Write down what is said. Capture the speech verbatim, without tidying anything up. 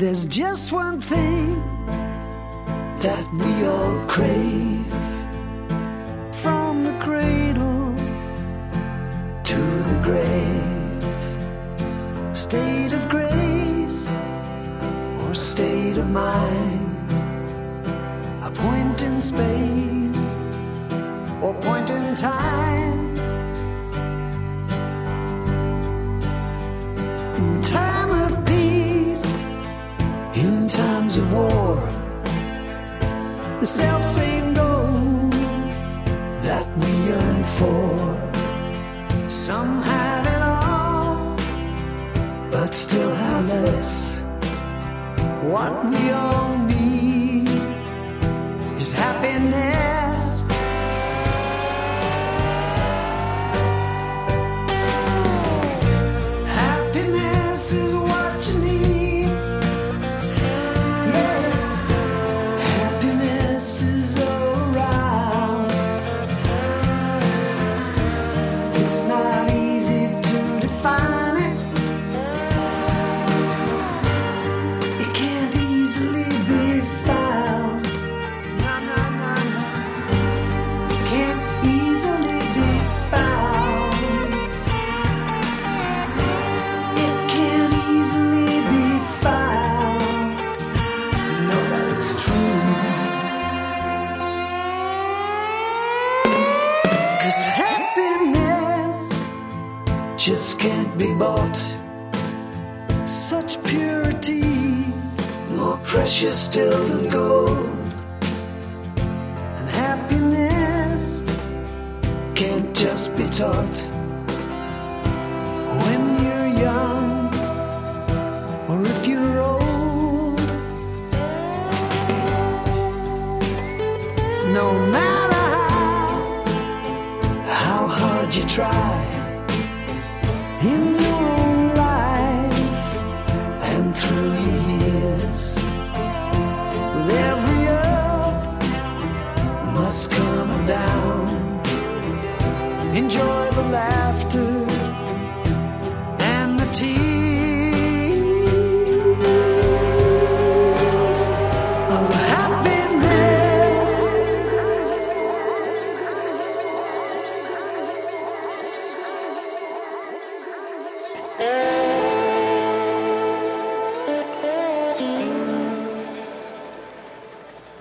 There's just one thing that we all crave, from the cradle to the grave. State of grace or state of mind, a point in space or point in time. In time of peace, in times of war, the self-same goal that we yearn for. Some had it all, but still have less. What we all need is happiness. Happiness is what you need. Yeah, happiness is around. It's not easy to define it. It can't easily be found. No, no, no, no. Can't easily be found. It can't easily be found. No, that's true. 'Cause happiness just can't be bought. Such purity, more precious still than gold. And happiness can't just be taught. When you're young, or if you're old, no matter how, how hard you try in your own life and through your years, with every up must come a down. Enjoy the laughter and the tears of happiness. Oh.